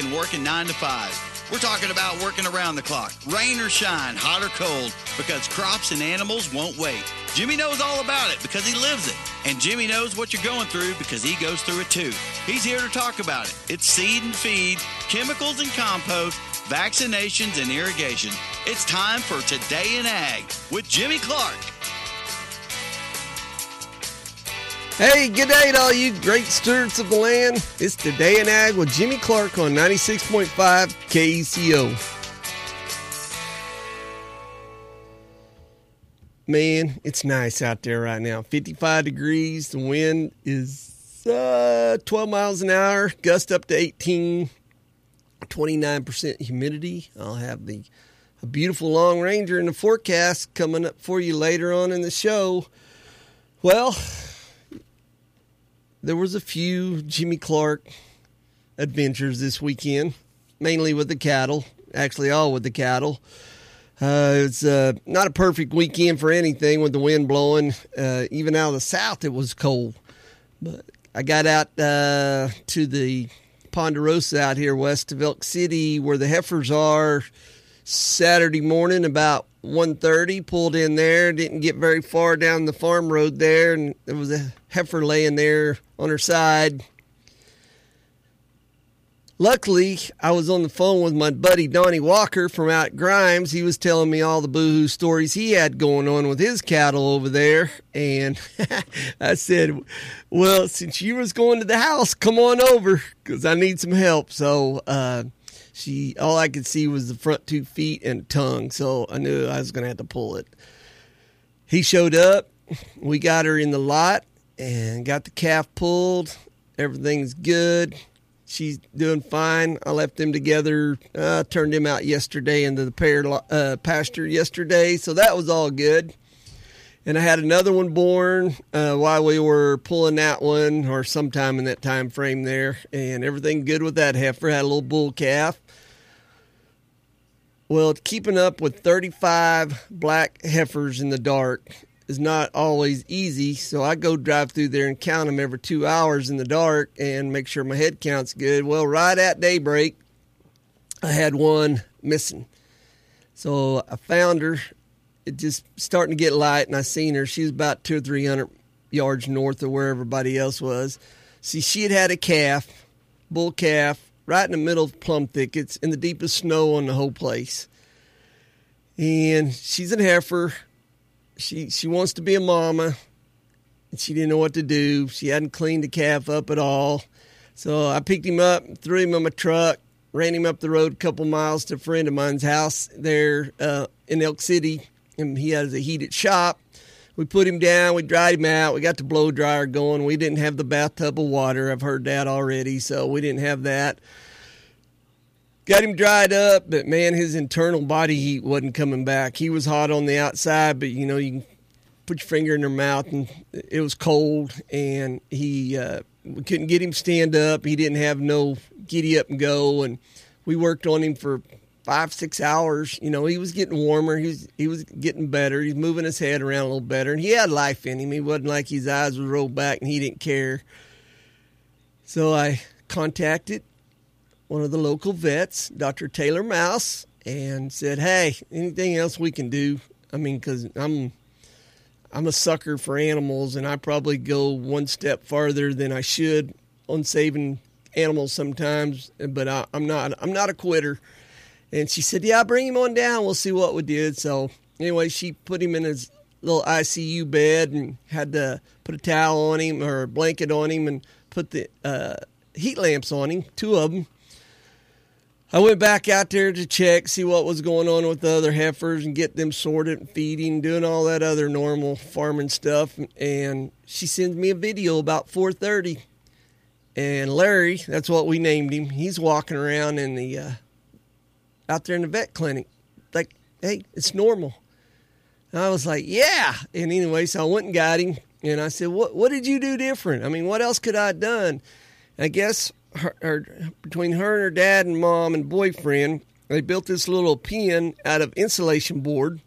than working 9 to 5. We're talking about working around the clock, rain or shine, hot or cold, because crops and animals won't wait. Jimmy knows all about it because he lives it. And Jimmy knows what you're going through because he goes through it too. He's here to talk about it. It's seed and feed, chemicals and compost, vaccinations and irrigation. It's time for Today in Ag with Jimmy Clark. Hey, good day to all you great stewards of the land. It's Today in Ag with Jimmy Clark on 96.5 KECO. Man, it's nice out there right now. 55 degrees. The wind is 12 miles an hour, gust up to 18, 29% humidity. I'll have a beautiful Long Ranger in the forecast coming up for you later on in the show. Well, there was a few Jimmy Clark adventures this weekend, mainly with the cattle, actually all with the cattle. It's not a perfect weekend for anything with the wind blowing. Even out of the south, it was cold. But I got out to the Ponderosa out here west of Elk City where the heifers are Saturday morning about 1:30, pulled in there, didn't get very far down the farm road there, and there was a heifer laying there on her side. Luckily, I was on the phone with my buddy Donnie Walker from out at Grimes. He was telling me all the boohoo stories he had going on with his cattle over there, and I said, well, since you was going to the house, come on over, because I need some help. So, all I could see was the front 2 feet and tongue, so I knew I was going to have to pull it. He showed up. We got her in the lot and got the calf pulled. Everything's good. She's doing fine. I left them together, turned them out yesterday into the pasture yesterday, so that was all good. And I had another one born while we were pulling that one, or sometime in that time frame there, and everything good with that heifer. Had a little bull calf. Well, keeping up with 35 black heifers in the dark is not always easy, so I go drive through there and count them every 2 hours in the dark and make sure my head count's good. Well, right at daybreak, I had one missing. So I found her. It just starting to get light, and I seen her. She was about 200 or 300 yards north of where everybody else was. See, she had a calf, bull calf, right in the middle of plum thickets in the deepest snow on the whole place. And she's a heifer. She wants to be a mama, and she didn't know what to do. She hadn't cleaned the calf up at all. So I picked him up, threw him in my truck, ran him up the road a couple miles to a friend of mine's house there in Elk City, and he has a heated shop. We put him down, we dried him out, we got the blow dryer going. We didn't have the bathtub of water. I've heard that already, so we didn't have that. Got him dried up, but man, his internal body heat wasn't coming back. He was hot on the outside, but you know, you can put your finger in their mouth and it was cold, and we couldn't get him stand up. He didn't have no giddy up and go, and we worked on him for 5-6 hours. You know, he was getting warmer. He was getting better. He's moving his head around a little better, and he had life in him. He wasn't like his eyes would roll back and he didn't care. So I contacted one of the local vets, Dr. Taylor Mouse, and said, hey, anything else we can do? I mean, because I'm a sucker for animals, and I probably go one step farther than I should on saving animals sometimes, but I'm not a quitter. And she said, yeah, bring him on down. We'll see what we did. So anyway, she put him in his little ICU bed and had to put a towel on him or a blanket on him and put the heat lamps on him, 2 of them. I went back out there to check, see what was going on with the other heifers and get them sorted and feeding, doing all that other normal farming stuff. And she sends me a video about 4:30. And Larry, that's what we named him, he's walking around in the out there in the vet clinic. Like, hey, it's normal. And I was like, yeah. And anyway, so I went and got him. And I said, what did you do different? I mean, what else could I have done? I guess between her and her dad and mom and boyfriend, they built this little pen out of insulation board,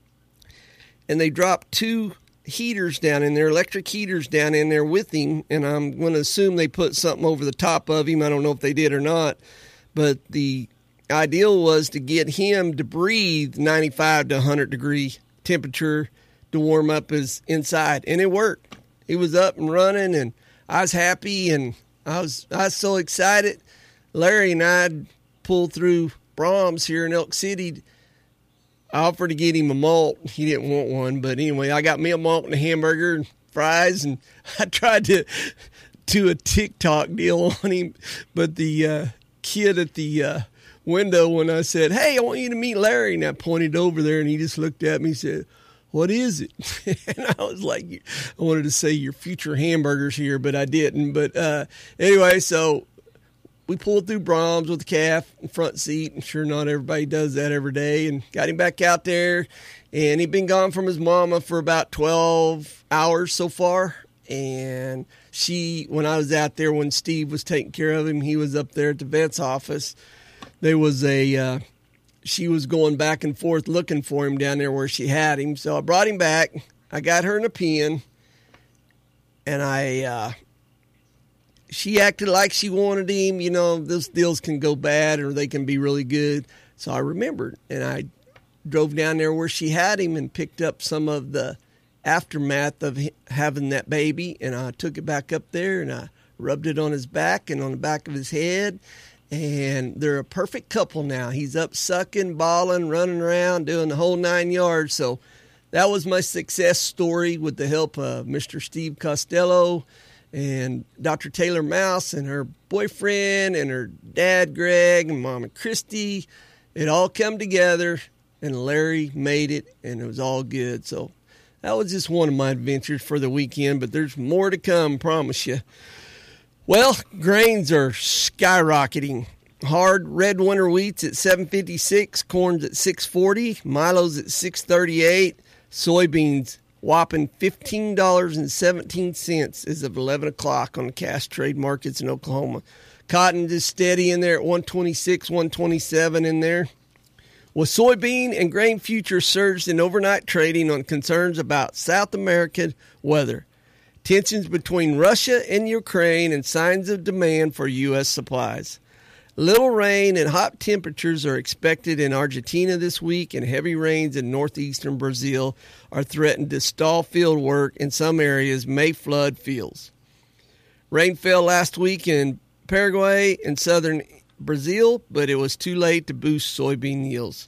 and they dropped 2 heaters down in there, electric heaters down in there with him, and I'm going to assume they put something over the top of him. I don't know if they did or not, but the ideal was to get him to breathe 95 to 100 degree temperature to warm up his inside, and it worked. He was up and running, and I was happy, and I was so excited. Larry and I pulled through Brahms here in Elk City. I offered to get him a malt. He didn't want one, but anyway, I got me a malt and a hamburger and fries, and I tried to do a TikTok deal on him, but the kid at the window, when I said, "Hey, I want you to meet Larry," and I pointed over there, and he just looked at me and said, "What is it?" And I was like, I wanted to say your future hamburgers here, but I didn't. But anyway, so we pulled through Brahms with the calf in front seat, and sure, not everybody does that every day, and got him back out there. And he'd been gone from his mama for about 12 hours so far. And when I was out there, when Steve was taking care of him, he was up there at the vet's office. There was she was going back and forth looking for him down there where she had him. So I brought him back. I got her in a pen, and she acted like she wanted him. You know, those deals can go bad or they can be really good. So I remembered, and I drove down there where she had him and picked up some of the aftermath of having that baby, and I took it back up there, and I rubbed it on his back and on the back of his head. And they're a perfect couple now. He's up sucking, bawling, running around, doing the whole 9 yards. So that was my success story with the help of Mr. Steve Costello and Dr. Taylor Mouse and her boyfriend and her dad, Greg, and Mama Christy. It all come together, and Larry made it, and it was all good. So that was just one of my adventures for the weekend, but there's more to come, promise you. Well, grains are skyrocketing. Hard red winter wheat's at $7.56, corn's at $6.40, Milo's at $6.38, soybeans whopping $15.17 as of 11 o'clock on the cash trade markets in Oklahoma. Cotton is steady in there at $126, $127 in there. Well, soybean and grain futures surged in overnight trading on concerns about South American weather, tensions between Russia and Ukraine, and signs of demand for U.S. supplies. Little rain and hot temperatures are expected in Argentina this week, and heavy rains in northeastern Brazil are threatened to stall field work. In some areas may flood fields. Rain fell last week in Paraguay and southern Brazil, but it was too late to boost soybean yields.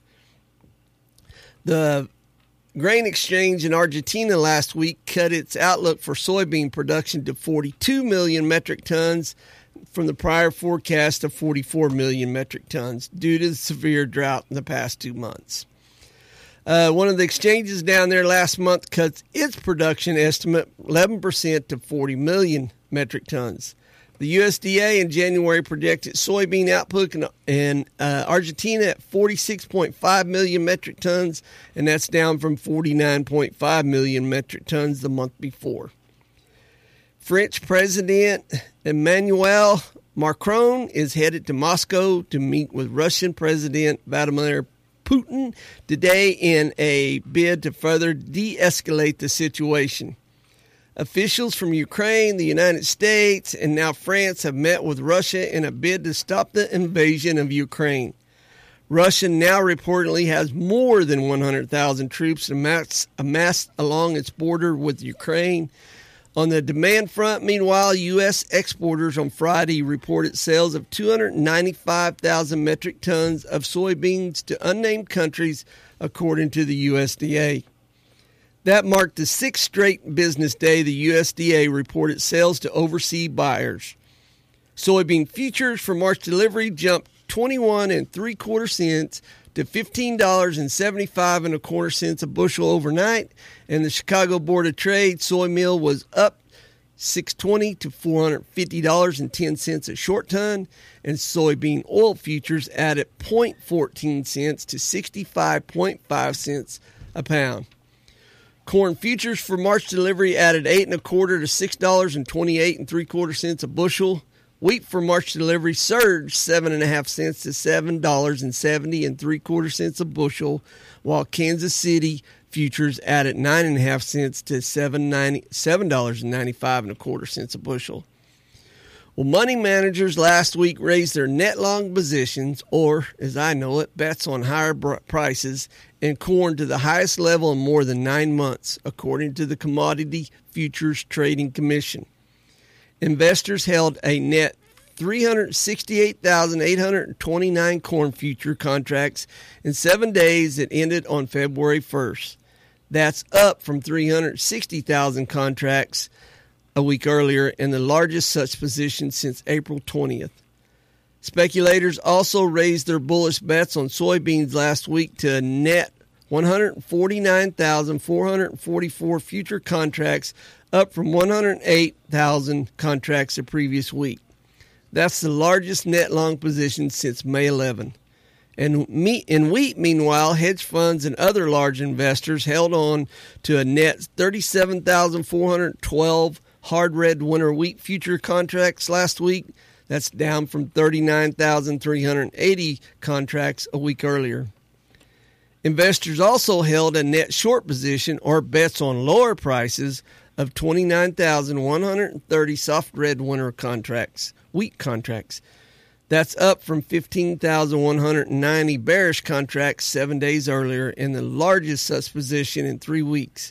The grain exchange in Argentina last week cut its outlook for soybean production to 42 million metric tons from the prior forecast of 44 million metric tons due to the severe drought in the past 2 months. One of the exchanges down there last month cut its production estimate 11% to 40 million metric tons. The USDA in January projected soybean output in Argentina at 46.5 million metric tons, and that's down from 49.5 million metric tons the month before. French President Emmanuel Macron is headed to Moscow to meet with Russian President Vladimir Putin today in a bid to further de-escalate the situation. Officials from Ukraine, the United States, and now France have met with Russia in a bid to stop the invasion of Ukraine. Russia now reportedly has more than 100,000 troops amassed along its border with Ukraine. On the demand front, meanwhile, U.S. exporters on Friday reported sales of 295,000 metric tons of soybeans to unnamed countries, according to the USDA. That marked the sixth straight business day the USDA reported sales to overseas buyers. Soybean futures for March delivery jumped 21 3/4 cents to $15.75 1/4 a bushel overnight, and the Chicago Board of Trade soy meal was up $6.20 to $450.10 a short ton, and soybean oil futures added 0.14 cents to 65.5 cents a pound. Corn futures for March delivery added 8 1/4 to $6.28 3/4 a bushel. Wheat for March delivery surged 7.5 cents to $7.70 3/4 a bushel, while Kansas City futures added 9.5 cents to $7.95 1/4 a bushel. Well, money managers last week raised their net long positions, or as I know it, bets on higher prices, in corn to the highest level in more than 9 months, according to the Commodity Futures Trading Commission. Investors held a net 368,829 corn future contracts in 7 days that ended on February 1st. That's up from 360,000 contracts a week earlier and the largest such position since April 20th. Speculators also raised their bullish bets on soybeans last week to a net 149,444 future contracts, up from 108,000 contracts the previous week. That's the largest net long position since May 11. And in wheat, meanwhile, hedge funds and other large investors held on to a net 37,412 hard red winter wheat future contracts last week. That's down from 39,380 contracts a week earlier. Investors also held a net short position, or bets on lower prices, of 29,130 soft red winter wheat contracts. That's up from 15,190 bearish contracts 7 days earlier, and the largest such position in 3 weeks.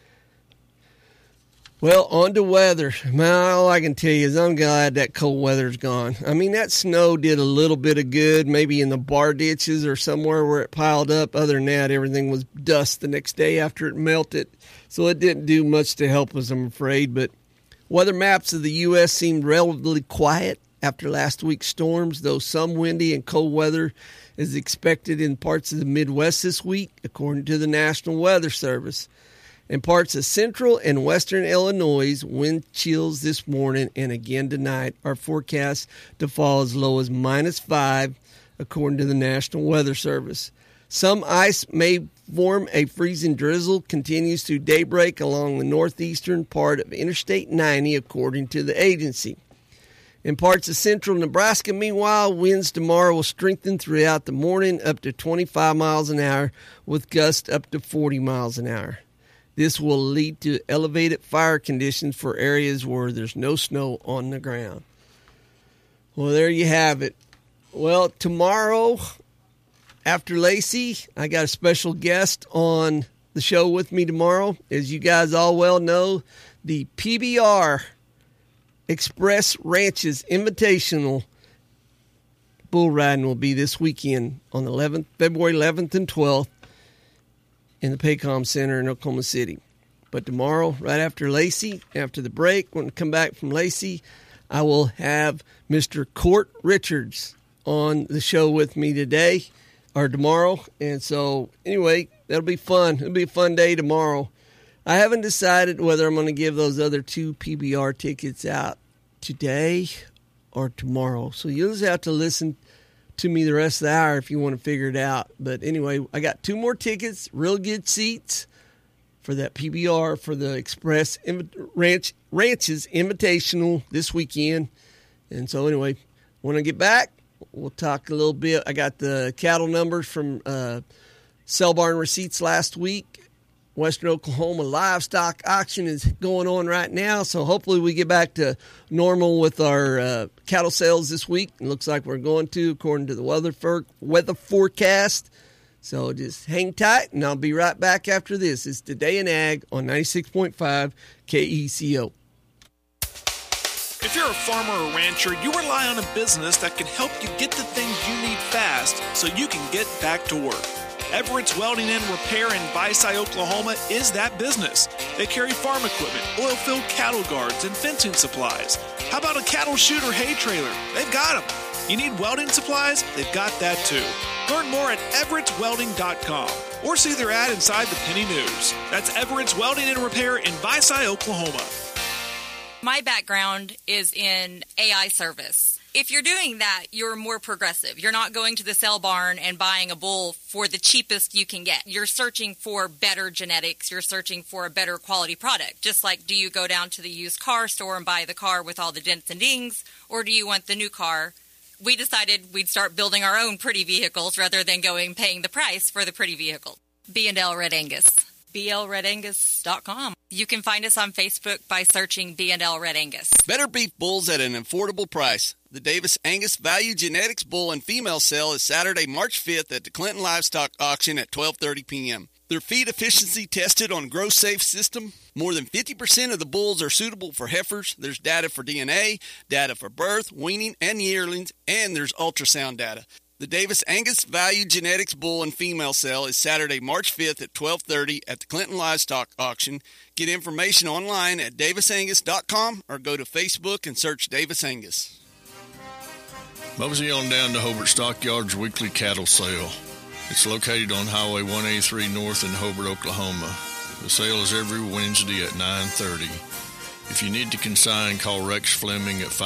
Well, on to weather. All I can tell you is I'm glad that cold weather's gone. I mean, that snow did a little bit of good, maybe in the bar ditches or somewhere where it piled up. Other than that, everything was dust the next day after it melted. So it didn't do much to help us, I'm afraid. But weather maps of the U.S. seemed relatively quiet after last week's storms, though some windy and cold weather is expected in parts of the Midwest this week, according to the National Weather Service. In parts of central and western Illinois, wind chills this morning and again tonight are forecast to fall as low as -5, according to the National Weather Service. Some ice may form. A freezing drizzle continues through daybreak along the northeastern part of Interstate 90, according to the agency. In parts of central Nebraska, meanwhile, winds tomorrow will strengthen throughout the morning up to 25 miles an hour, with gusts up to 40 miles an hour. This will lead to elevated fire conditions for areas where there's no snow on the ground. Well, there you have it. Well, tomorrow, after Lacey, I got a special guest on the show with me tomorrow. As you guys all well know, the PBR Express Ranches Invitational bull riding will be this weekend on February 11th and 12th. In the Paycom Center in Oklahoma City. But tomorrow, right after Lacey, after the break, when I come back from Lacey, I will have Mr. Court Richards on the show with me tomorrow. And so, anyway, that'll be fun. It'll be a fun day tomorrow. I haven't decided whether I'm going to give those other 2 PBR tickets out today or tomorrow. So you'll just have to listen to me the rest of the hour if you want to figure it out. But anyway, I got 2 more tickets, real good seats for that PBR for the Express Ranches Invitational this weekend. And so anyway, when I get back, we'll talk a little bit. I got the cattle numbers from Sale Barn Receipts last week. Western Oklahoma livestock auction is going on right now, so hopefully we get back to normal with our cattle sales this week. It looks like we're going to, according to the weather forecast. So just hang tight, and I'll be right back after this. It's Today in Ag on 96.5 KECO. If you're a farmer or rancher, you rely on a business that can help you get the things you need fast so you can get back to work. Everett's Welding and Repair in Visay, Oklahoma is that business. They carry farm equipment, oil-filled cattle guards, and fencing supplies. How about a cattle chute or hay trailer? They've got them. You need welding supplies? They've got that too. Learn more at everettswelding.com or see their ad inside the Penny News. That's Everett's Welding and Repair in Visay, Oklahoma. My background is in AI service. If you're doing that, you're more progressive. You're not going to the sale barn and buying a bull for the cheapest you can get. You're searching for better genetics. You're searching for a better quality product. Just like, do you go down to the used car store and buy the car with all the dents and dings, or do you want the new car? We decided we'd start building our own pretty vehicles rather than paying the price for the pretty vehicle. B&L Red Angus. blredangus.com. You can find us on Facebook by searching B&L Red Angus. Better beef bulls at an affordable price. The Davis Angus Value Genetics Bull and Female Sale is Saturday, March 5th at the Clinton Livestock Auction at 12:30 p.m. Their feed efficiency tested on GrowSafe system. More than 50% of the bulls are suitable for heifers. There's data for DNA, data for birth, weaning, and yearlings, and there's ultrasound data. The Davis Angus Value Genetics Bull and Female Sale is Saturday, March 5th at 12:30 at the Clinton Livestock Auction. Get information online at davisangus.com or go to Facebook and search Davis Angus. Mosey on down to Hobart Stockyards weekly cattle sale. It's located on Highway 183 North in Hobart, Oklahoma. The sale is every Wednesday at 9:30. If you need to consign, call Rex Fleming at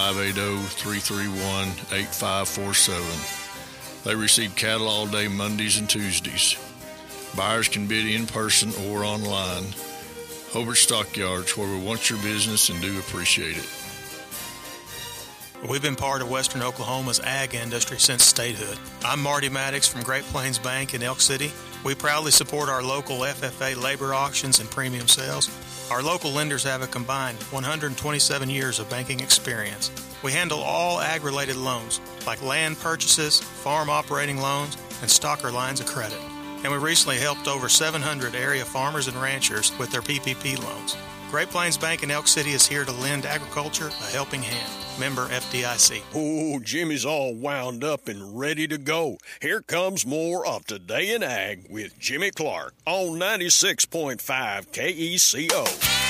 580-331-8547. They receive cattle all day Mondays and Tuesdays. Buyers can bid in person or online. Hobart Stockyards, where we want your business and do appreciate it. We've been part of Western Oklahoma's ag industry since statehood. I'm Marty Maddox from Great Plains Bank in Elk City. We proudly support our local FFA labor auctions and premium sales. Our local lenders have a combined 127 years of banking experience. We handle all ag-related loans, like land purchases, farm operating loans, and stocker lines of credit. And we recently helped over 700 area farmers and ranchers with their PPP loans. Great Plains Bank in Elk City is here to lend agriculture a helping hand. Member FDIC. Oh, Jimmy's all wound up and ready to go. Here comes more of Today in Ag with Jimmy Clark on 96.5 KECO.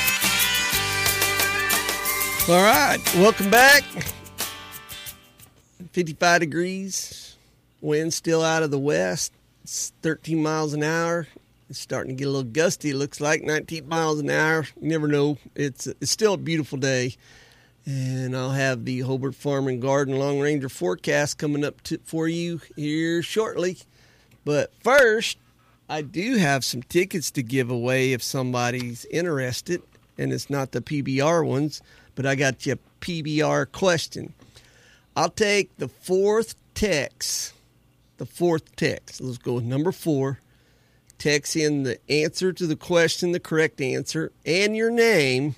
All right, welcome back. 55 degrees, wind still out of the west. It's 13 miles an hour. It's starting to get a little gusty, it looks like, 19 miles an hour. You never know. It's still a beautiful day. And I'll have the Hobart Farm and Garden Long Ranger forecast coming up for you here shortly. But first, I do have some tickets to give away if somebody's interested. And it's not the PBR ones, but I got you a PBR question. I'll take the fourth text. Let's go with number 4. Text in the answer to the question, the correct answer, and your name.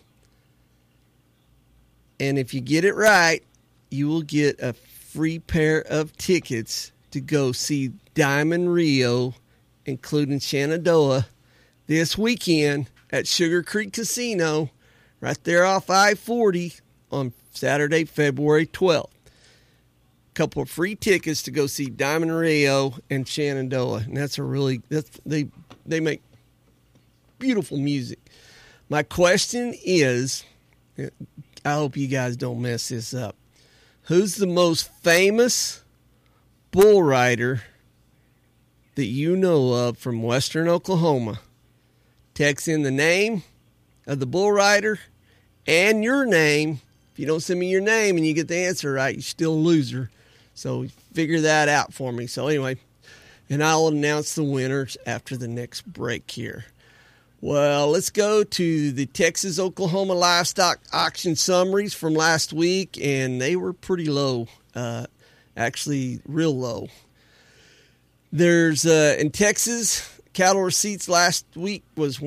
And if you get it right, you will get a free pair of tickets to go see Diamond Rio, including Shenandoah, this weekend at Sugar Creek Casino, right there off I-40 on Saturday, February 12th. Couple of free tickets to go see Diamond Rio and Shenandoah, and they make beautiful music. My question is, I hope you guys don't mess this up. Who's the most famous bull rider that you know of from Western Oklahoma? Text in the name of the bull rider and your name. If you don't send me your name and you get the answer right, you're still a loser. So figure that out for me. So anyway, and I'll announce the winners after the next break here. Well, let's go to the Texas-Oklahoma livestock auction summaries from last week, and they were pretty low, actually real low. There's, in Texas, cattle receipts last week was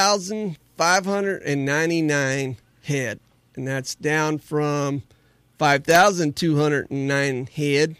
1,599 head, and that's down from 5,209 head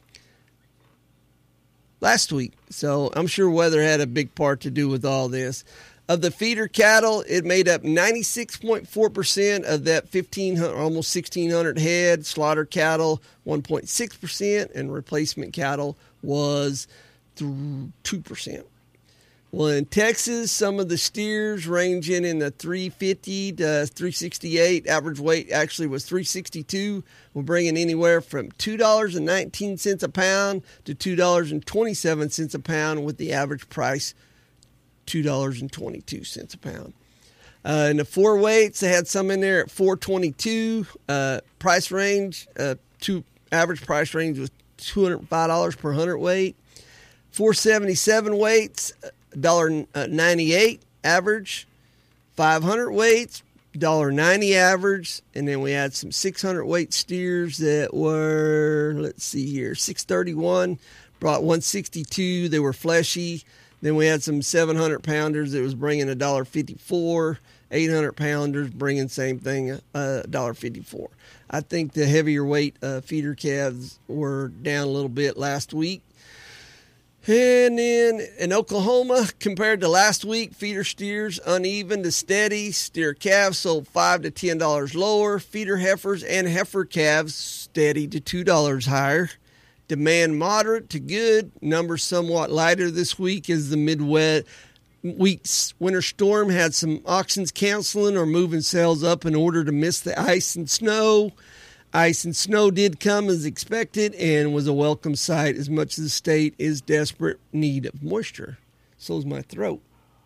last week. So I'm sure weather had a big part to do with all this. Of the feeder cattle, it made up 96.4% of that 1,500, almost 1,600 head. Slaughter cattle, 1.6%, and replacement cattle was 2%. Well, in Texas, some of the steers ranging in the 350 to 368. Average weight actually was 362. We're bringing anywhere from $2.19 a pound to $2.27 a pound, with the average price $2.22 a pound. In the 4 weights, they had some in there at $4.22. Price range, average price range was $205 per hundredweight. 477 weights, $1.98 average. 500 weights, $1.90 average. And then we had some 600 weight steers that were, let's see here, 631, brought 162. They were fleshy. Then we had some 700 pounders that was bringing $1.54. 800 pounders bringing same thing, $1.54. I think the heavier weight feeder calves were down a little bit last week. And then in Oklahoma, compared to last week, feeder steers uneven to steady. Steer calves sold $5 to $10 lower. Feeder heifers and heifer calves steady to $2 higher. Demand moderate to good. Numbers somewhat lighter this week as the midweek's winter storm had some auctions canceling or moving sales up in order to miss the ice and snow. Ice and snow did come as expected and was a welcome sight as much as the state is desperate need of moisture. So's my throat.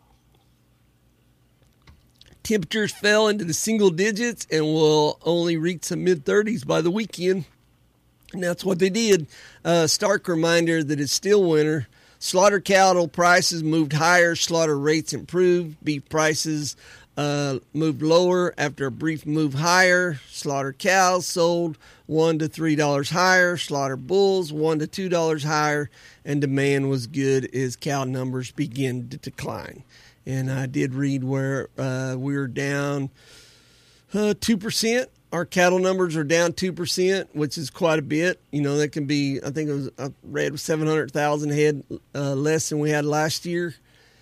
Temperatures fell into the single digits and will only reach the mid-30s by the weekend. And that's what they did. Stark reminder that it's still winter. Slaughter cattle prices moved higher. Slaughter rates improved. Beef prices moved lower after a brief move higher. Slaughter cows sold $1 to $3 higher. Slaughter bulls $1 to $2 higher. And demand was good as cow numbers begin to decline. And I did read where we were down 2%. Our cattle numbers are down 2%, which is quite a bit. You know, that can be, I think it was, I read 700,000 head less than we had last year.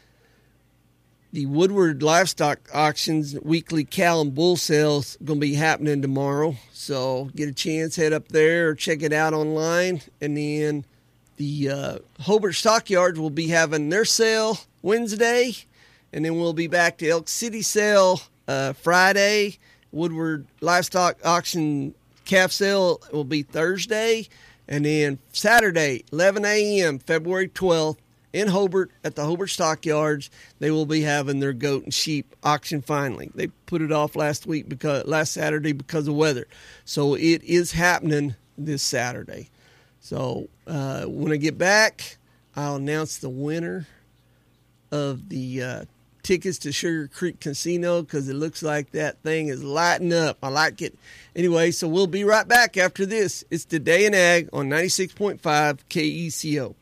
The Woodward Livestock Auctions weekly cow and bull sales going to be happening tomorrow. So get a chance, head up there or check it out online. And then the Hobart Stockyards will be having their sale Wednesday. And then we'll be back to Elk City sale Friday. Woodward Livestock Auction calf sale will be Thursday. And then Saturday, 11 a.m., February 12th, in Hobart at the Hobart Stockyards, they will be having their goat and sheep auction finally. They put it off last Saturday because of weather. So it is happening this Saturday. So when I get back, I'll announce the winner of the tickets to Sugar Creek Casino because it looks like that thing is lighting up. I like it. Anyway, so we'll be right back after this. It's Today in Ag on 96.5 KECO.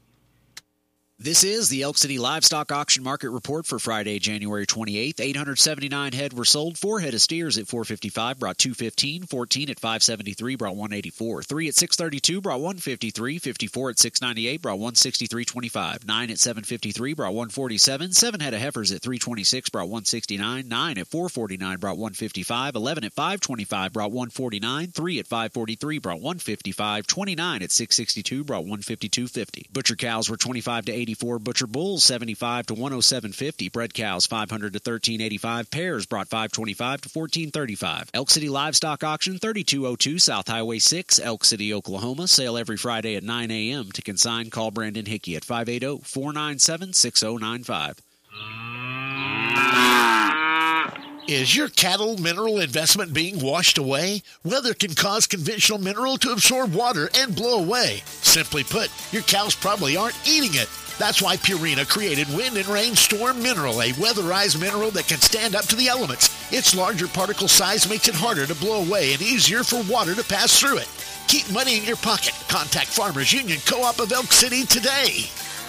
This is the Elk City Livestock Auction Market Report for Friday, January 28th. 879 head were sold. 4 head of steers at $455 brought $215. 14 at $573 brought $184. 3 at $632 brought $153. 54 at $698 brought $163.25. 9 at $753 brought $147. 7 head of heifers at $326 brought $169. 9 at $449 brought $155. 11 at $525 brought $149. 3 at $543 brought $155. 29 at $662 brought $152.50. Butcher cows were $25 to $84. Butcher bulls $75 to $107.50. Bred cows $500 to $13.85. Pairs brought $525 to $14.35. Elk City Livestock Auction 3202 South Highway 6, Elk City, Oklahoma. Sale every Friday at 9 a.m. To consign, call Brandon Hickey at 580-497-6095. Is your cattle mineral investment being washed away? Weather can cause conventional mineral to absorb water and blow away. Simply put, your cows probably aren't eating it. That's why Purina created Wind and Rain Storm Mineral, a weatherized mineral that can stand up to the elements. Its larger particle size makes it harder to blow away and easier for water to pass through it. Keep money in your pocket. Contact Farmers Union Co-op of Elk City today.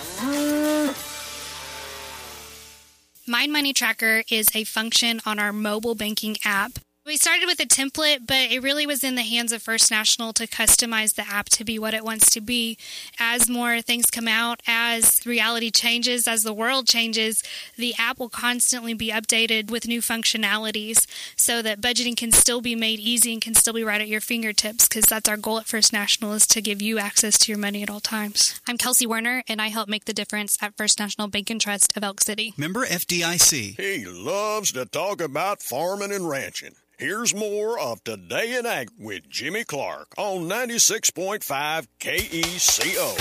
My Money Tracker is a function on our mobile banking app. We started with a template, but it really was in the hands of First National to customize the app to be what it wants to be. As more things come out, as reality changes, as the world changes, the app will constantly be updated with new functionalities so that budgeting can still be made easy and can still be right at your fingertips, because that's our goal at First National, is to give you access to your money at all times. I'm Kelsey Werner, and I help make the difference at First National Bank and Trust of Elk City. Member FDIC. He loves to talk about farming and ranching. Here's more of Today in Ag with Jimmy Clark on 96.5 KECO.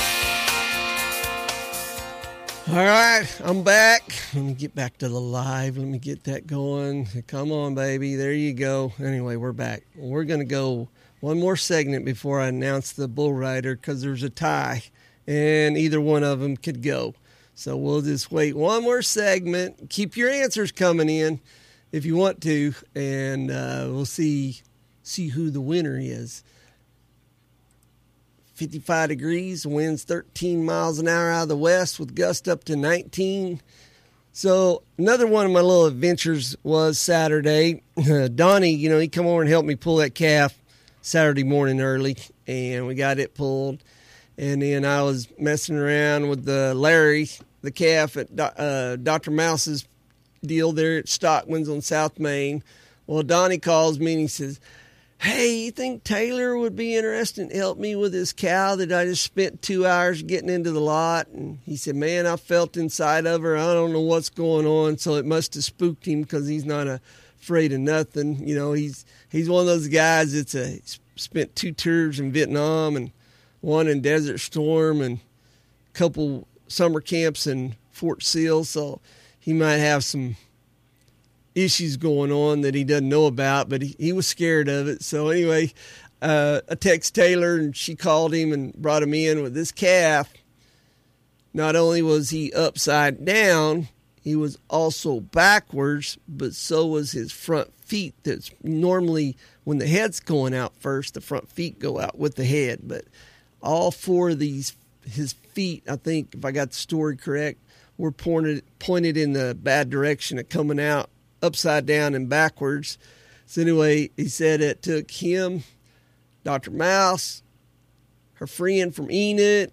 All right, I'm back. Let me get back to the live. Let me get that going. Come on, baby. There you go. Anyway, we're back. We're going to go one more segment before I announce the bull rider because there's a tie, and either one of them could go. So we'll just wait one more segment. Keep your answers coming in if you want to, and we'll see who the winner is. 55 degrees, winds 13 miles an hour out of the west with gusts up to 19. So another one of my little adventures was Saturday. Donnie, he come over and helped me pull that calf Saturday morning early, and we got it pulled. And then I was messing around with Larry, the calf at Dr. Mouse's deal there at Stockman's on South Main. Well, Donnie calls me and he says, "Hey, you think Taylor would be interested in help me with this cow that I just spent 2 hours getting into the lot?" And he said, "Man, I felt inside of her. I don't know what's going on." So it must have spooked him because he's not afraid of nothing. He's one of those guys that's spent 2 tours in Vietnam and 1 in Desert Storm and a couple summer camps in Fort Sill. So he might have some issues going on that he doesn't know about, but he was scared of it. So anyway, I text Taylor, and she called him and brought him in with this calf. Not only was he upside down, he was also backwards, but so was his front feet. That's normally when the head's going out first, the front feet go out with the head. But all 4 of his feet, I think, if I got the story correct, were pointed in the bad direction of coming out upside down and backwards. So anyway, he said it took him, Dr. Mouse, her friend from Enid,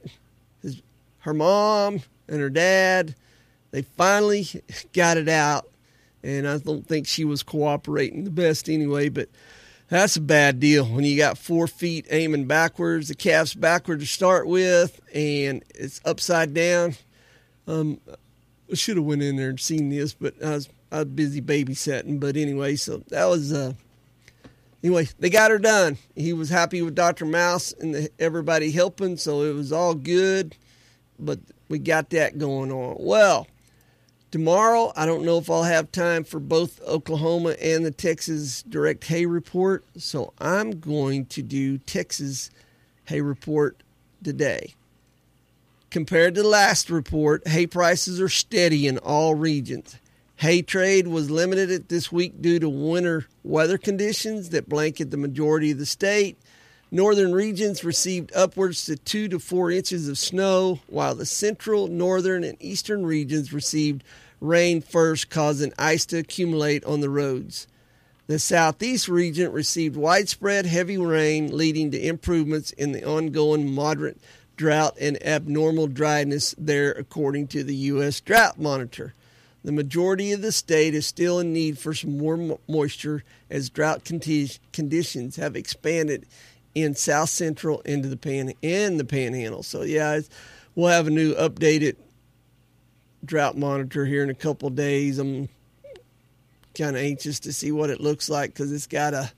her mom, and her dad. They finally got it out, and I don't think she was cooperating the best anyway, but that's a bad deal when you got 4 feet aiming backwards. The calf's backward to start with, and it's upside down. I should have went in there and seen this, but I was busy babysitting. But anyway, so that was anyway, they got her done. He was happy with Dr. Mouse and everybody helping, so it was all good. But we got that going on. Well, tomorrow, I don't know if I'll have time for both Oklahoma and the Texas Direct Hay Report, so I'm going to do Texas Hay Report today. Compared to the last report, hay prices are steady in all regions. Hay trade was limited this week due to winter weather conditions that blanket the majority of the state. Northern regions received upwards to 2 to 4 inches of snow, while the central, northern, and eastern regions received rain first, causing ice to accumulate on the roads. The southeast region received widespread heavy rain, leading to improvements in the ongoing moderate drought and abnormal dryness there, according to the U.S. Drought Monitor. The majority of the state is still in need for some more moisture as drought conditions have expanded in south central into the Panhandle. So yeah, we'll have a new updated drought monitor here in a couple of days. I'm kind of anxious to see what it looks like because it's got to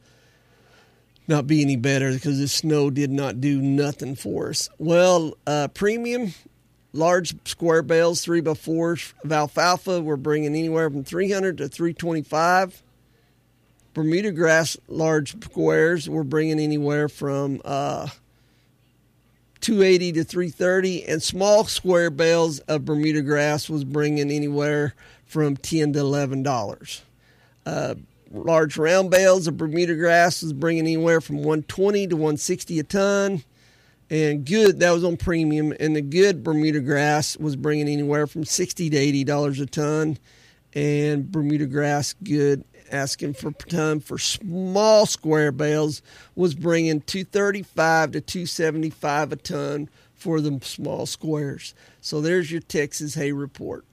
not be any better because the snow did not do nothing for us. Well, premium large square bales 3x4s of alfalfa we're bringing anywhere from $300 to $325. Bermuda grass large squares we're bringing anywhere from $280 to $330, and small square bales of Bermuda grass was bringing anywhere from $10 to $11. Large round bales of Bermuda grass was bringing anywhere from $120 to $160 a ton. And good, that was on premium, and the good Bermuda grass was bringing anywhere from $60 to $80 a ton. And Bermuda grass good, asking for per ton for small square bales, was bringing $235 to $275 a ton for the small squares. So there's your Texas hay report.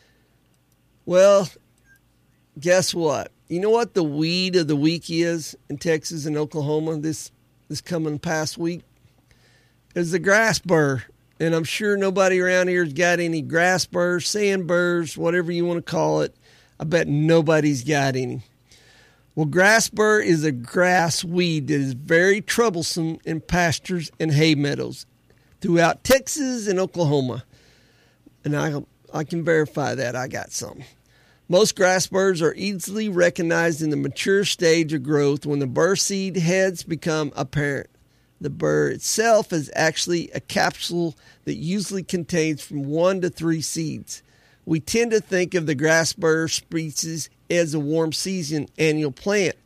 Well, guess what? You know what the weed of the week is in Texas and Oklahoma this coming past week? Is the grass burr. And I'm sure nobody around here has got any grass burrs, sand burrs, whatever you want to call it. I bet nobody's got any. Well, grass burr is a grass weed that is very troublesome in pastures and hay meadows throughout Texas and Oklahoma. And I can verify that. I got some. Most grass burrs are easily recognized in the mature stage of growth when the burr seed heads become apparent. The burr itself is actually a capsule that usually contains from 1 to 3 seeds. We tend to think of the grass burr species as a warm season annual plant.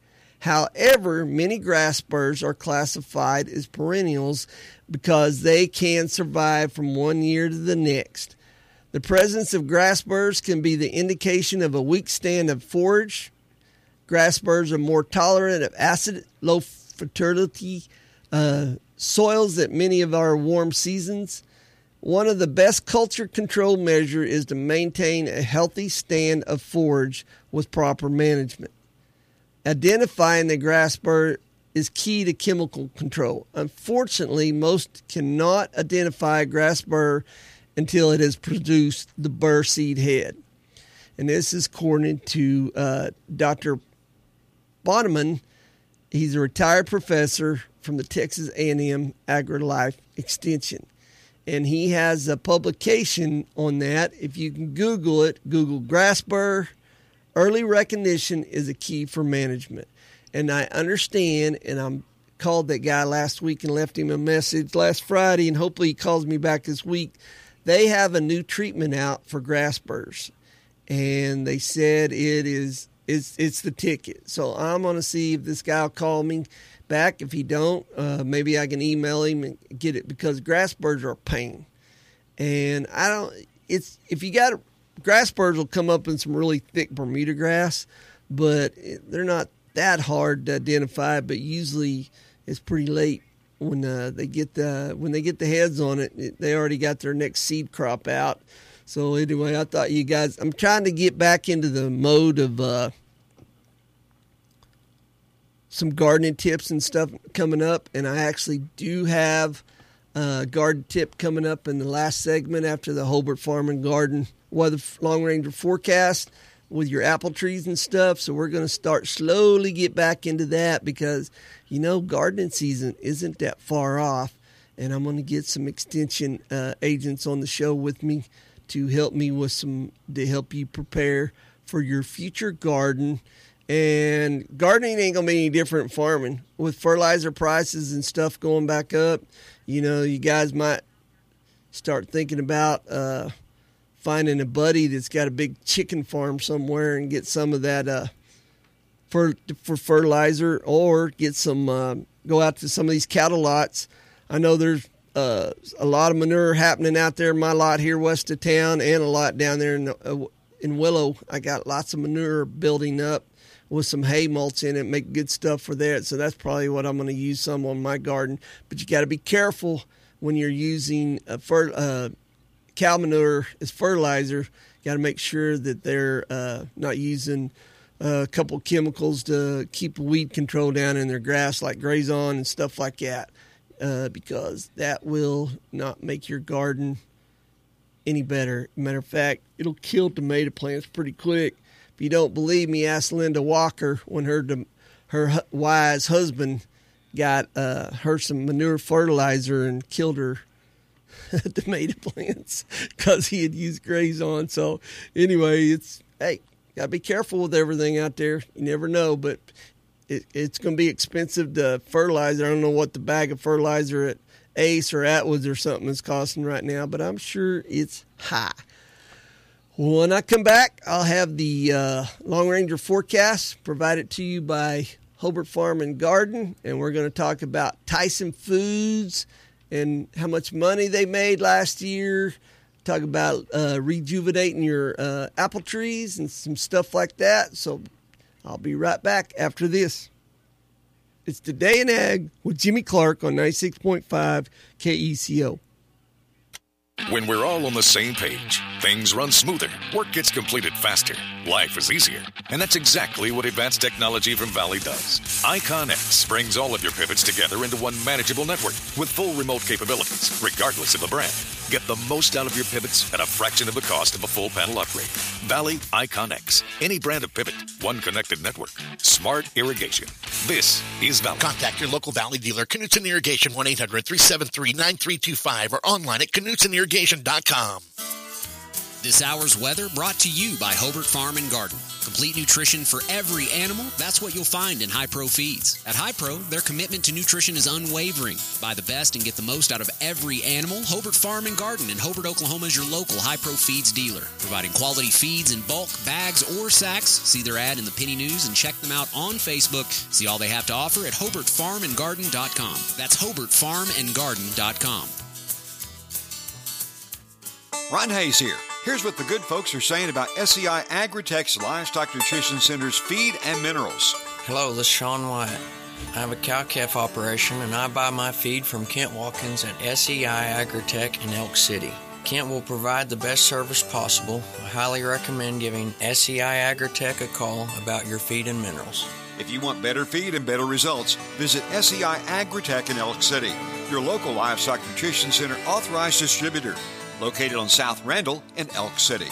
However, many grass burrs are classified as perennials because they can survive from one year to the next. The presence of grass burrs can be the indication of a weak stand of forage. Grass burrs are more tolerant of acid, low fertility soils than many of our warm seasons. One of the best culture control measures is to maintain a healthy stand of forage with proper management. Identifying the grass burr is key to chemical control. Unfortunately, most cannot identify a grass burr until it has produced the burr seed head. And this is according to Dr. Bonneman. He's a retired professor from the Texas A&M AgriLife Extension. And he has a publication on that. If you can Google it, Google grass burr. Early recognition is a key for management. And I understand, and I called that guy last week and left him a message last Friday, and hopefully he calls me back this week. They have a new treatment out for grass burrs, and they said it's the ticket. So I'm going to see if this guy will call me back. If he don't, maybe I can email him and get it, because grass burrs are a pain. And if you got grass burrs will come up in some really thick Bermuda grass, but they're not that hard to identify. But usually it's pretty late when they get the heads on it. They already got their next seed crop out. So anyway, I thought you guys, I'm trying to get back into the mode of some gardening tips and stuff coming up, and I actually do have a garden tip coming up in the last segment after the Hobart Farm and Garden weather long range forecast with your apple trees and stuff. So we're going to start slowly get back into that, because gardening season isn't that far off, and I'm going to get some extension agents on the show with me to help you prepare for your future garden. And gardening ain't going to be any different than farming. With fertilizer prices and stuff going back up, you guys might start thinking about finding a buddy that's got a big chicken farm somewhere and get some of that for fertilizer, or get some go out to some of these cattle lots. I know there's a lot of manure happening out there in my lot here west of town, and a lot down there in Willow. I got lots of manure building up with some hay mulch in it, make good stuff for that. So that's probably what I'm going to use some on my garden. But you got to be careful when you're using cow manure as fertilizer. You got to make sure that they're not using a couple chemicals to keep weed control down in their grass, like Grazon and stuff like that, because that will not make your garden any better. Matter of fact, it'll kill tomato plants pretty quick. If you don't believe me, ask Linda Walker when her wise husband got her some manure fertilizer and killed her tomato plants because he had used Grazon. So anyway, gotta be careful with everything out there. You never know, but it's going to be expensive to fertilize. I don't know what the bag of fertilizer at Ace or Atwoods or something is costing right now, but I'm sure it's high. When I come back, I'll have the Long Ranger forecast provided to you by Hobart Farm and Garden, and we're going to talk about Tyson Foods and how much money they made last year. Talk about rejuvenating your apple trees and some stuff like that. So I'll be right back after this. It's Today in Ag with Jimmy Clark on 96.5 KECO. When we're all on the same page, things run smoother, work gets completed faster, life is easier. And that's exactly what advanced technology from Valley does. IconX brings all of your pivots together into one manageable network with full remote capabilities, regardless of the brand. Get the most out of your pivots at a fraction of the cost of a full panel upgrade. Valley IconX. Any brand of pivot, one connected network. Smart irrigation. This is Valley. Contact your local Valley dealer, Knutson Irrigation, 1-800-373-9325, or online at KnutSonIrrigation.com. This hour's weather brought to you by Hobart Farm and Garden. Complete nutrition for every animal, that's what you'll find in High Pro Feeds. At High Pro, their commitment to nutrition is unwavering. Buy the best and get the most out of every animal. Hobart Farm and Garden in Hobart, Oklahoma is your local High Pro Feeds dealer, providing quality feeds in bulk, bags, or sacks. See their ad in the Penny News and check them out on Facebook. See all they have to offer at HobartFarmandGarden.com. That's HobartFarmandGarden.com. Ron Hayes here. Here's what the good folks are saying about SEI Agritech's Livestock Nutrition Center's feed and minerals. Hello, this is Sean Wyatt. I have a cow-calf operation, and I buy my feed from Kent Watkins at SEI Agritech in Elk City. Kent will provide the best service possible. I highly recommend giving SEI Agritech a call about your feed and minerals. If you want better feed and better results, visit SEI Agritech in Elk City, your local livestock nutrition center authorized distributor, located on South Randall in Elk City.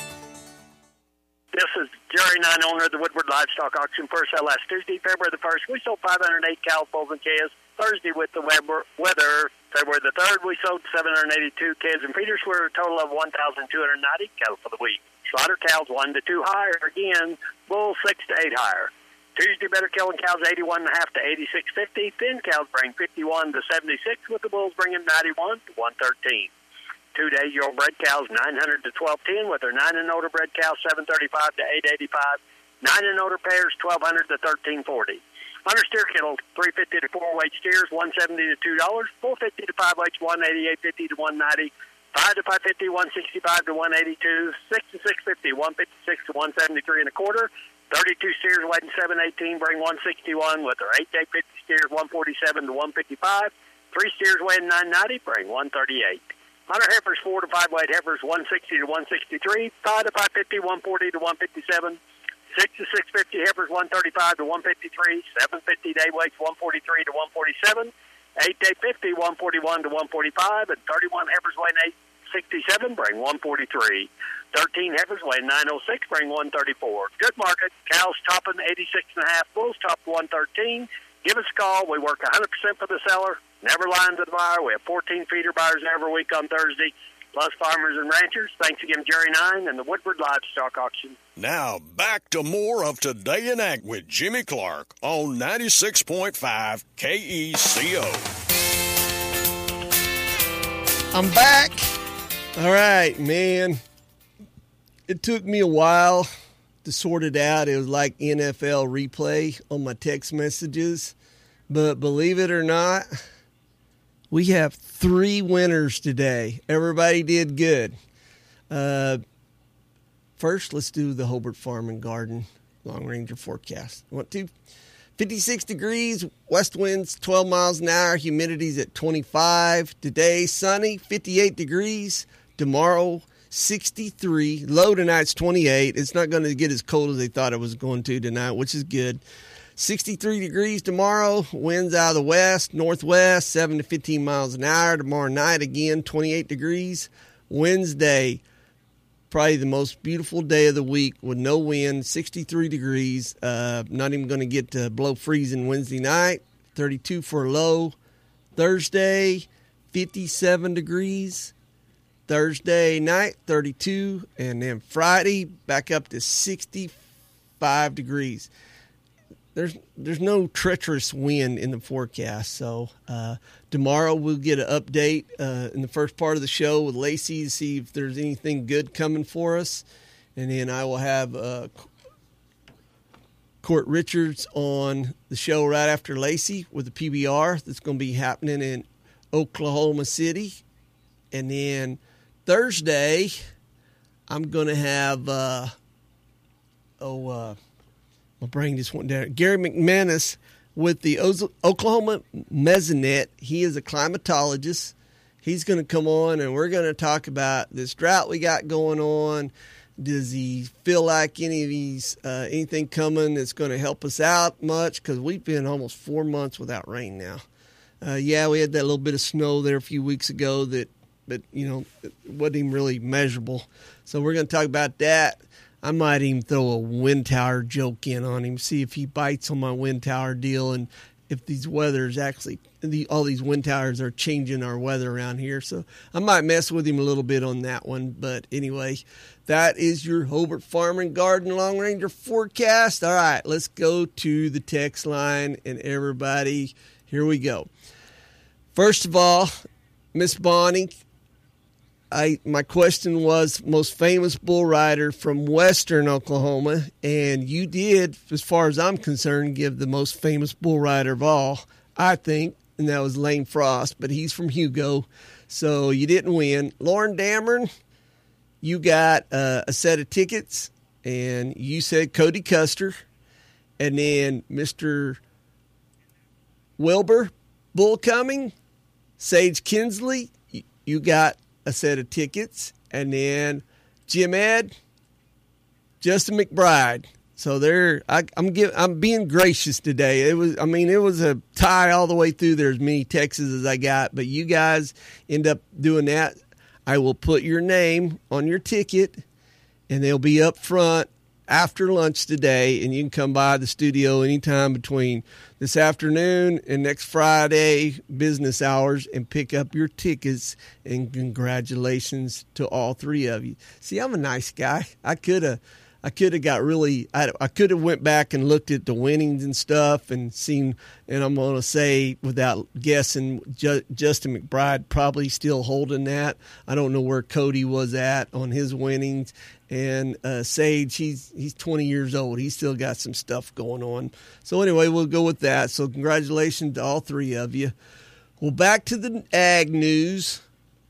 This is Jerry Nine, owner of the Woodward Livestock Auction. First sale last Tuesday, February the 1st. We sold 508 cows, bulls, and calves. Thursday, with the weather, February the 3rd, we sold 782 calves and feeders for a total of 1,290 cattle for the week. Slaughter cows 1 to 2 higher. Again, bulls 6 to 8 higher. Tuesday, better killing cows 81.5 to 86.50. Thin cows bring 51 to 76, with the bulls bringing 91 to 113. 2-day-year-old bred cows 900 to 1210, with their 9 and older bred cows 735 to 885. 9 and older pairs 1200 to 1340. Under steer kennels 350 to 4-weight steers 170 to $2. 450 to 5-weights 188.50 to 190. 5 to 550 165 to 182. 6 to 650 156 to 173 and a quarter. 32 steers weighing 718 bring 161, with their 8-day 50 steers 147 to 155. 3 steers weighing 990 bring 138. Hunter heifers 4 to 5-weight heifers 160 to 163. 5 to 550 140 to 157. 6 to 650 heifers 135 to 153. 750 day weights 143 to 147. 8-day 50 141 to 145, and 31 heifers weighing 867 bring 143. 13 heifers weighing 906 bring 134. Good market. Cows topping 86.5. Bulls top 113. Give us a call. We work 100% for the seller. Never lying to the buyer. We have 14 feeder buyers every week on Thursday, plus farmers and ranchers. Thanks again, Jerry Nine and the Woodward Livestock Auction. Now, back to more of Today in Ag with Jimmy Clark on 96.5 KECO. I'm back. All right, man. It took me a while to sort it out. It was like NFL replay on my text messages. But believe it or not, we have 3 winners today. Everybody did good. First, let's do the Hobart Farm and Garden Long Ranger forecast. 56 degrees, west winds 12 miles an hour, humidity's at 25. Today, sunny, 58 degrees. Tomorrow, 63. Low tonight's 28. It's not going to get as cold as they thought it was going to tonight, which is good. 63 degrees tomorrow, winds out of the west, northwest, 7 to 15 miles an hour. Tomorrow night, again, 28 degrees. Wednesday, probably the most beautiful day of the week with no wind, 63 degrees. Not even going to get to below freezing Wednesday night, 32 for a low. Thursday, 57 degrees. Thursday night, 32. And then Friday, back up to 65 degrees. There's no treacherous wind in the forecast. So tomorrow we'll get an update in the first part of the show with Lacey to see if there's anything good coming for us. And then I will have Court Richards on the show right after Lacey with the PBR that's going to be happening in Oklahoma City. And then Thursday I'm going to have my brain just went down. Gary McManus with the Oklahoma Mesonet. He is a climatologist. He's going to come on, and we're going to talk about this drought we got going on. Does he feel like any of these anything coming that's going to help us out much? Because we've been almost 4 months without rain now. Yeah, we had that little bit of snow there a few weeks ago but it wasn't even really measurable. So we're going to talk about that. I might even throw a wind tower joke in on him, see if he bites on my wind tower deal and if these weathers actually, all these wind towers are changing our weather around here. So I might mess with him a little bit on that one. But anyway, that is your Hobart Farm and Garden Long Ranger forecast. All right, let's go to the text line, and everybody, here we go. First of all, Miss Bonnie, my question was most famous bull rider from western Oklahoma, and you did, as far as I'm concerned, give the most famous bull rider of all, I think, and that was Lane Frost, but he's from Hugo, so you didn't win. Lauren Dameron, you got a set of tickets, and you said Cody Custer, and then Mr. Wilbur Bullcoming, Sage Kinsley, you got a set of tickets, and then Jim Ed, Justin McBride. So I'm being gracious today. It was a tie all the way through. There's many texts as I got, but you guys end up doing that. I will put your name on your ticket, and they'll be up front after lunch today, and you can come by the studio anytime between this afternoon and next Friday business hours and pick up your tickets. And congratulations to all three of you. See, I'm a nice guy. I could have got really, I could have went back and looked at the winnings and stuff and seen, and I'm going to say without guessing, Justin McBride probably still holding that. I don't know where Cody was at on his winnings. And Sage, he's 20 years old. He's still got some stuff going on. So anyway, we'll go with that. So congratulations to all three of you. Well, back to the ag news.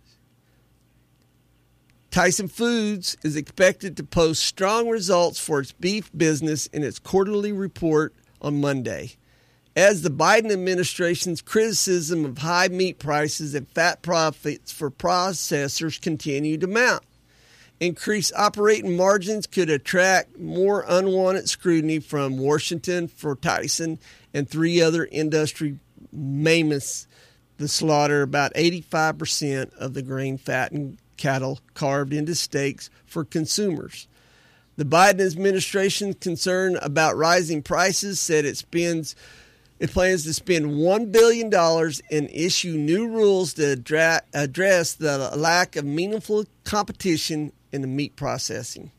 Tyson Foods is expected to post strong results for its beef business in its quarterly report on Monday, as the Biden administration's criticism of high meat prices and fat profits for processors continue to mount. Increased operating margins could attract more unwanted scrutiny from Washington for Tyson and three other industry mammoths that slaughter about 85% of the grain-fattened cattle carved into steaks for consumers. The Biden administration's concern about rising prices said it plans to spend $1 billion and issue new rules to address the lack of meaningful competition in the meat processing.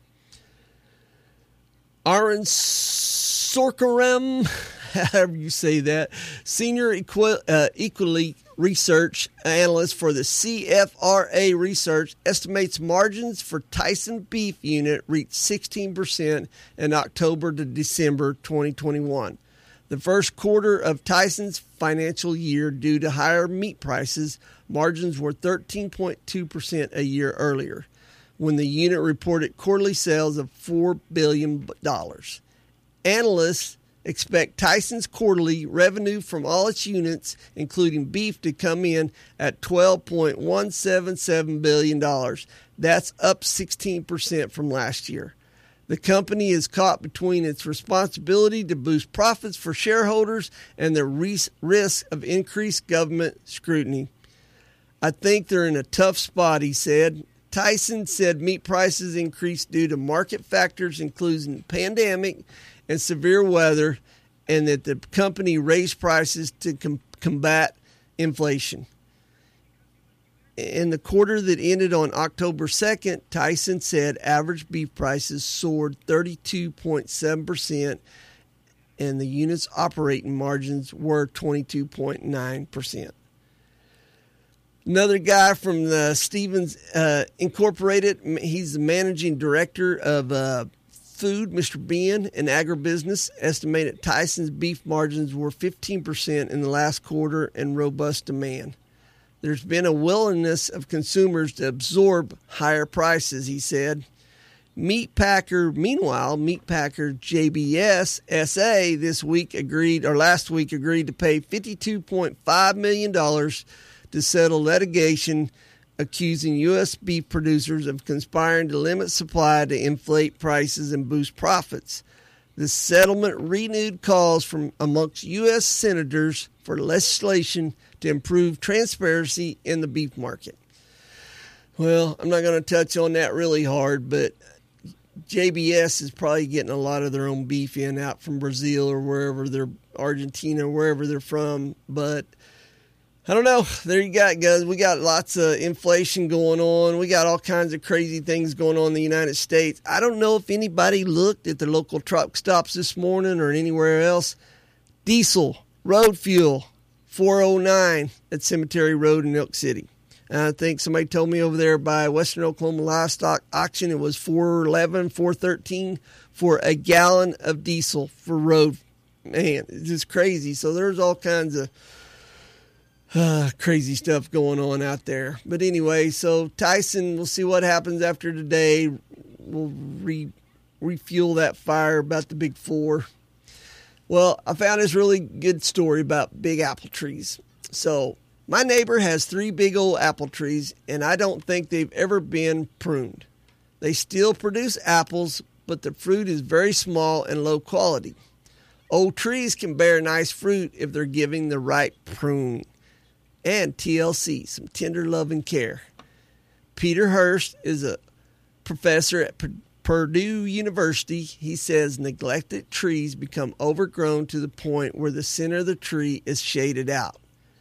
Aaron Sorkarem, however you say that, senior equally research analyst for the CFRA Research, estimates margins for Tyson beef unit reached 16% in October to December 2021. The first quarter of Tyson's financial year, due to higher meat prices, margins were 13.2% a year earlier, when the unit reported quarterly sales of $4 billion. Analysts expect Tyson's quarterly revenue from all its units, including beef, to come in at $12.177 billion. That's up 16% from last year. The company is caught between its responsibility to boost profits for shareholders and the risk of increased government scrutiny. I think they're in a tough spot, he said. Tyson said meat prices increased due to market factors including the pandemic and severe weather, and that the company raised prices to combat inflation. In the quarter that ended on October 2nd, Tyson said average beef prices soared 32.7%, and the unit's operating margins were 22.9%. Another guy from the Stevens Incorporated, he's the managing director of Food, Mr. Bean, and Agribusiness, estimated Tyson's beef margins were 15% in the last quarter and robust demand. There's been a willingness of consumers to absorb higher prices, he said. Meanwhile, meat packer JBS SA last week agreed to pay $52.5 million to settle litigation accusing U.S. beef producers of conspiring to limit supply to inflate prices and boost profits. The settlement renewed calls from amongst U.S. senators for legislation to improve transparency in the beef market. Well, I'm not going to touch on that really hard, but JBS is probably getting a lot of their own beef out from Brazil or wherever they're Argentina, wherever they're from. But I don't know. There you got it, guys. We got lots of inflation going on. We got all kinds of crazy things going on in the United States. I don't know if anybody looked at the local truck stops this morning or anywhere else. Diesel, road fuel, $4.09 at Cemetery Road in Elk City. And I think somebody told me over there by Western Oklahoma Livestock Auction it was $4.11, $4.13 for a gallon of diesel for road. Man, it's just crazy. So there's all kinds of crazy stuff going on out there. But anyway, so Tyson, we'll see what happens after today. We'll refuel that fire about the big four. Well, I found this really good story about big apple trees. So my neighbor has 3 big old apple trees, and I don't think they've ever been pruned. They still produce apples, but the fruit is very small and low quality. Old trees can bear nice fruit if they're given the right prune. And TLC, some tender love and care. Peter Hurst is a professor at Purdue University. He says neglected trees become overgrown to the point where the center of the tree is shaded out.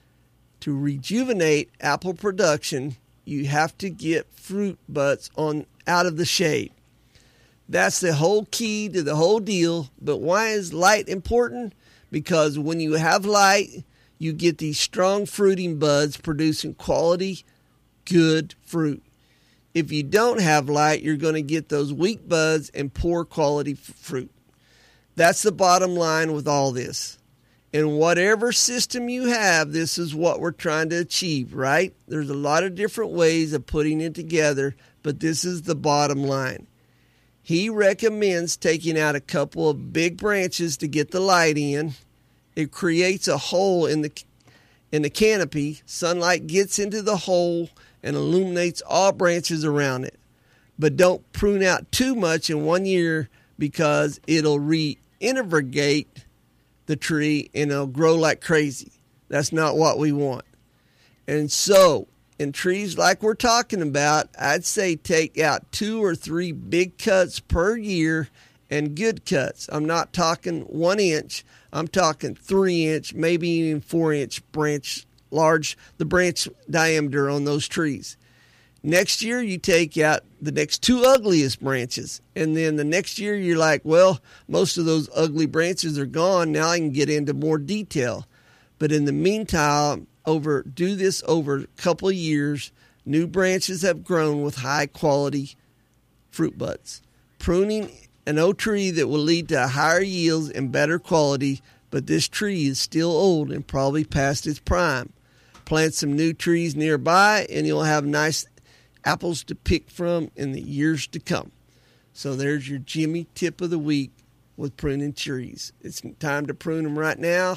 To rejuvenate apple production, you have to get fruit butts out of the shade. That's the whole key to the whole deal. But why is light important? Because when you have light, you get these strong fruiting buds producing quality, good fruit. If you don't have light, you're going to get those weak buds and poor quality fruit. That's the bottom line with all this. In whatever system you have, this is what we're trying to achieve, right? There's a lot of different ways of putting it together, but this is the bottom line. He recommends taking out a couple of big branches to get the light in. It creates a hole in the canopy. Sunlight gets into the hole and illuminates all branches around it. But don't prune out too much in 1 year because it'll reintegrate the tree and it'll grow like crazy. That's not what we want. And so, in trees like we're talking about, I'd say take out 2 or 3 big cuts per year and good cuts. I'm not talking 1 inch. I'm talking 3-inch, maybe even 4-inch branch, the branch diameter on those trees. Next year, you take out the next 2 ugliest branches. And then the next year, you're like, well, most of those ugly branches are gone. Now I can get into more detail. But in the meantime, do this over a couple of years. New branches have grown with high quality fruit buds. Pruning an old tree that will lead to higher yields and better quality, but this tree is still old and probably past its prime. Plant some new trees nearby and you'll have nice apples to pick from in the years to come. So there's your Jimmy tip of the week with pruning trees. It's time to prune them right now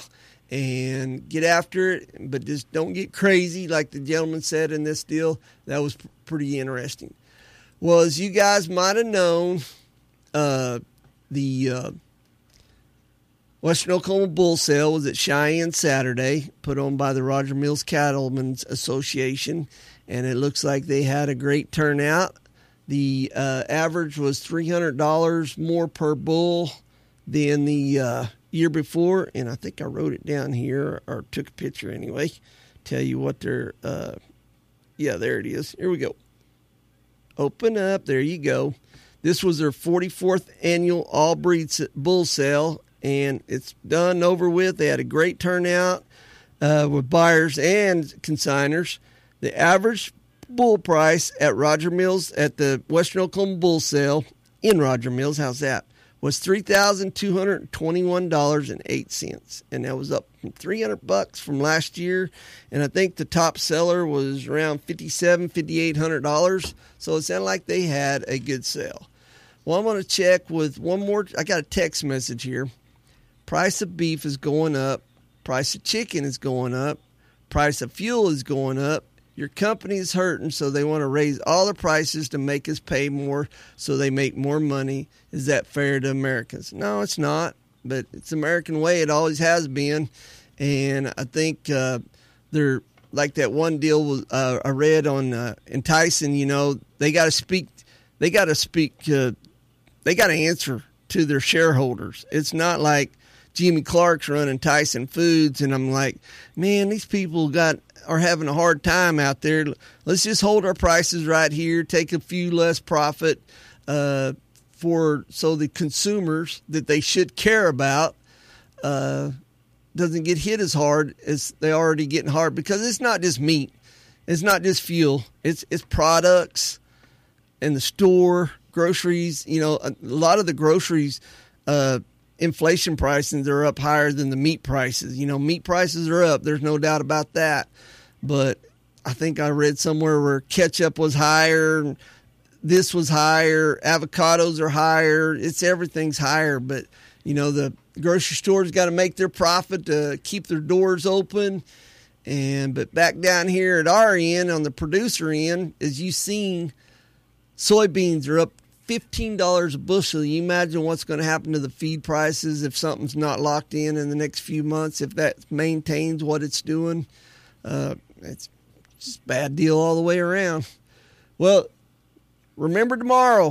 and get after it, but just don't get crazy like the gentleman said in this deal. That was pretty interesting. Well, as you guys might have known, the Western Oklahoma Bull Sale was at Cheyenne Saturday, put on by the Roger Mills Cattlemen's Association, and it looks like they had a great turnout. The average was $300 more per bull than the year before, and I think I wrote it down here, or took a picture anyway, tell you what they're, yeah, there it is. Here we go. Open up, there you go. This was their 44th annual all-breed bull sale, and it's done over with. They had a great turnout with buyers and consigners. The average bull price at Roger Mills at the Western Oklahoma Bull Sale in Roger Mills, how's that, was $3,221.08, and that was up from $300 from last year. And I think the top seller was around $5,800. So it sounded like they had a good sale. Well, I'm going to check with one more. I got a text message here. Price of beef is going up. Price of chicken is going up. Price of fuel is going up. Your company is hurting, so they want to raise all the prices to make us pay more so they make more money. Is that fair to Americans? No, it's not, but it's the American way. It always has been. And I think they're like that one deal I read on in Tyson, you know, they got to answer to their shareholders. It's not like Jimmy Clark's running Tyson Foods, and I'm like, man, these people are having a hard time out there. Let's just hold our prices right here, take a few less profit so the consumers that they should care about doesn't get hit as hard as they already getting hard, because it's not just meat. It's not just fuel. It's products in the store, groceries. You know, a lot of the groceries, inflation prices are up higher than the meat prices. You know, meat prices are up. There's no doubt about that. But I think I read somewhere where ketchup was higher, this was higher, avocados are higher. Everything's higher. But, you know, the grocery stores got to make their profit to keep their doors open. But back down here at our end, on the producer end, as you've seen, soybeans are up $15 a bushel. You imagine what's going to happen to the feed prices if something's not locked in the next few months, if that maintains what it's doing. It's just a bad deal all the way around. Well, remember tomorrow,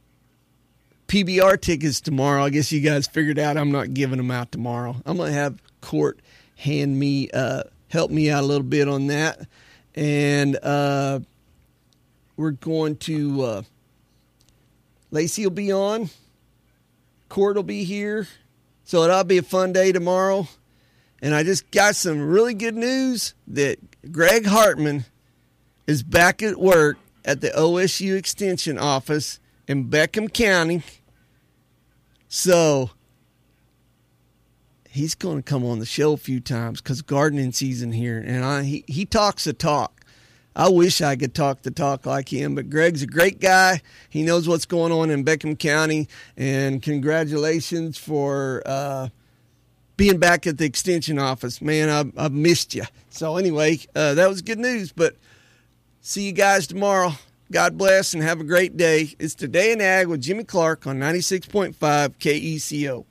PBR tickets tomorrow. I guess you guys figured out I'm not giving them out tomorrow. I'm going to have Court help me out a little bit on that. And we're going to, Lacey will be on. Court will be here. So it'll be a fun day tomorrow. And I just got some really good news that Greg Hartman is back at work at the OSU Extension office in Beckham County. So he's going to come on the show a few times because gardening season here. And he talks the talk. I wish I could talk the talk like him, but Greg's a great guy. He knows what's going on in Beckham County. And congratulations for being back at the Extension office. Man, I've missed you. So anyway, that was good news. But see you guys tomorrow. God bless and have a great day. It's Today in Ag with Jimmy Clark on 96.5 KECO.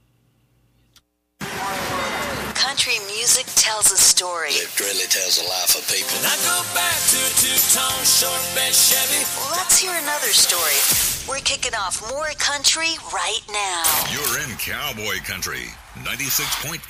Country music tells a story. It really tells the life of people. And I go back to a two-tone short bed Chevy. Let's hear another story. We're kicking off more country right now. You're in Cowboy Country, 96.5